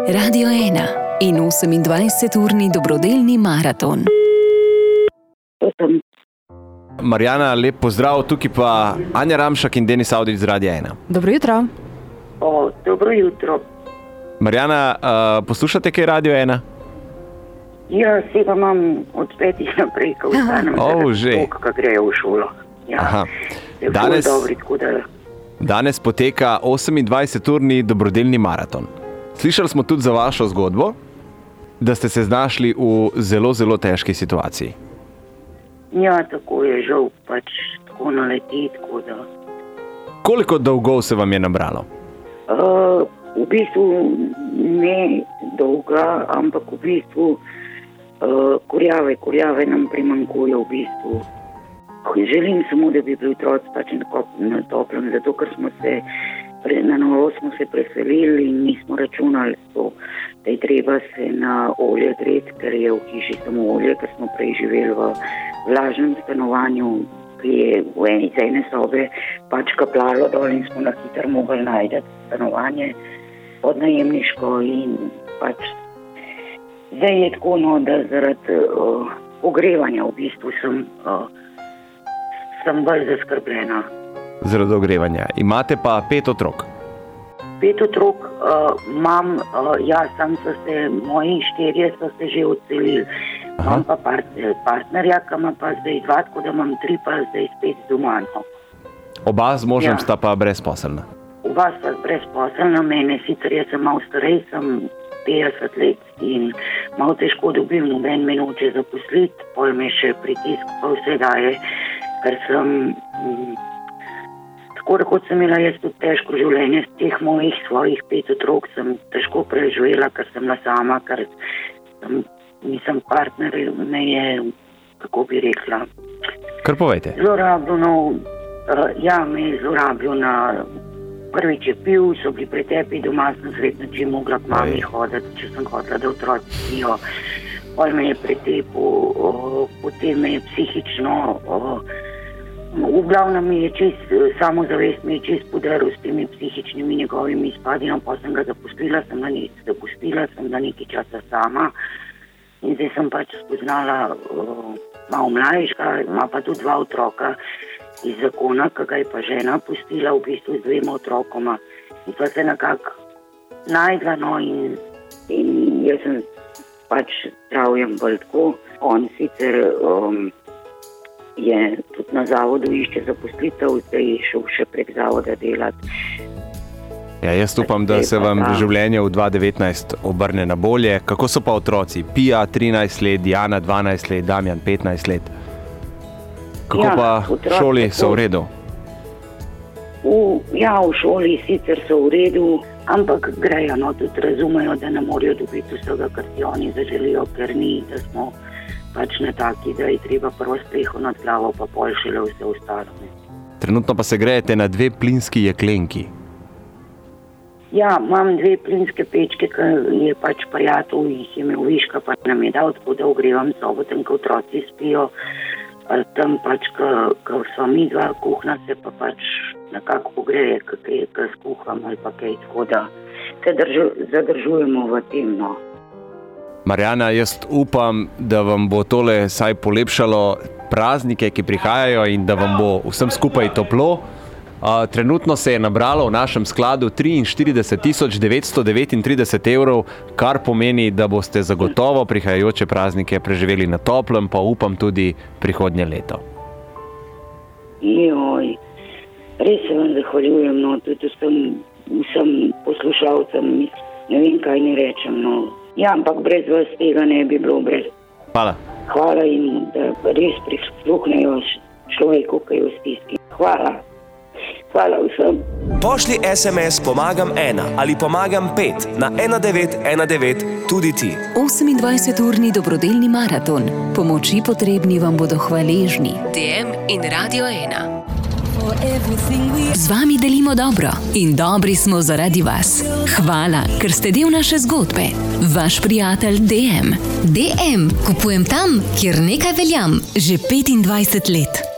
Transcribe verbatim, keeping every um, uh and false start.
Radio ena in osemindvajseturni dobrodelni maraton. Marjana, lep pozdrav, tukaj pa Anja Ramšak in Denis Avdić z Radia ena. Dobro jutro. O, dobro jutro. Marjana, uh, poslušate kaj Radio ena? Ja, seveda imam od petih naprej, ko vstanem oh, že. Tok, ko grejo v šolo. Ja. Aha. Je Danes, dobri, tako da... danes poteka osemindvajseturni dobrodelni maraton. Slišali smo tudi za vašo zgodbo, da ste se znašli v zelo, zelo težki situaciji. Ja, tako je žal, pač tako naleti, tako da... Koliko dolgov se vam je nabralo? Uh, v bistvu ne dolga, ampak v bistvu uh, kurjave, kurjave nam primanjkuje v bistvu. Želim samo, da bi bili otroci pač na toplem, zato ker smo se, na novo smo se preselili in nismo računali to, da je treba se na olje dreti, ker je v hiši samo olje, ker smo prej živeli v vlažnem stanovanju, ki je v eni z ene sobe pač kaplalo dol in smo na hitro mogli najti stanovanje podnajemniško in pač zdaj je tako, no, da zaradi uh, ogrevanja v bistvu sem, uh, sem bolj zaskrbljena. Zaradi ogrevanja. Imate pa pet otrok? Pet otrok uh, imam, uh, ja, sam so se, moji štirje so se že odselili. Imam pa part, partnerja, ki ima pa zdaj dva, tako da imam tri pa zdaj spet doma. No. Oba z možem Ja. sta pa brezposelna? Oba sta brezposelna, mene sicer jaz sem malo starej, sem petdeset let in malo težko dobim, noben me noče zaposliti, pol me še pritisk pa vse daje, ker sem, m, tako rekoč sem imela jaz tudi težko življenje, z teh mojih svojih pet otrok sem težko preživela, ker sem bila sama, ker sem, nisem partner, me je, kako bi rekla, Kar povejte. zlorabil, no, uh, ja, me je zlorabil na... Prvič je pil, so bili pretepi doma, sem sretno, če mogla k mami hoditi, če sem hodila, da otroci spijo. Pol me je pretepil, o, potem me je psihično, o, v glavnem mi je čist, samozavest mi je čist podaril s temi psihičnimi njegovimi izpadi, no, pa sem ga zapustila, sem ga zapustila, sem ga nekaj časa sama in zdaj sem pač spoznala o, malo mlajška, ima pa tudi dva otroka iz zakona, ki ga je pa žena pustila v bistvu z dvema otrokoma. In pa se nekako najdla, no, in, in jaz sem pač zdravjem bolj tako. On sicer um, je tudi na zavodu išče zaposlitev, zdaj je šel še prek zavoda delati. Ja, jaz upam, da se vam življenje v dva tisoč devetnajst obrne na bolje. Kako so pa otroci? Pija trinajst let, Diana dvanajst let, Damjan petnajst let. Kako Ja, pa otroci šoli so tako. v redu? V, ja, v šoli sicer so v redu, ampak grejo, no, tudi razumejo, da ne morajo dobiti vsega, kar si oni zaželijo, ker ni, da smo pač na taki, da je treba prvo streho nad glavo, pa pol šele vse ostalo. Ne. Trenutno pa se grejete na dve plinski jeklenki. Ja, imam dve plinske pečke, ki je pač prijatelj, jih je imel viška, pa nam je dal, tako da ogrevam sobo, tam, ko otroci spijo. Tam pač, ko so mi dva kuhna, se pa pač nekako pogreje, ko skuham ali pa kaj, tako da se držu, zadržujemo v tem, no. Marjana, jaz upam, da vam bo tole saj polepšalo praznike, ki prihajajo in da vam bo vsem skupaj toplo. Uh, trenutno se je nabralo v našem skladu triinštirideset tisoč devetsto devetintrideset evrov, kar pomeni, da boste zagotovo prihajajoče praznike preživeli na toplem, pa upam tudi prihodnje leto. Joj, res se vam zahvaljujem, no, tudi vsem, vsem poslušalcem, ne vem, kaj ne rečem, no. Ja, ampak brez vas tega ne bi bilo, brez. Hvala. Hvala in da res prisluhnejo človeku, ki je v stiski. Hvala. Hvala vsem. Pošlji es em es Pomagam ena ali Pomagam pet na ena devet ena devet tudi ti. osemindvajseturni dobrodelni maraton. Pomoči potrebni vam bodo hvaležni. D M in Radio ena. Z vami delimo dobro in dobri smo zaradi vas. Hvala, ker ste del naše zgodbe. Vaš prijatelj D M. D M, kupujem tam, kjer nekaj veljam, že petindvajset let.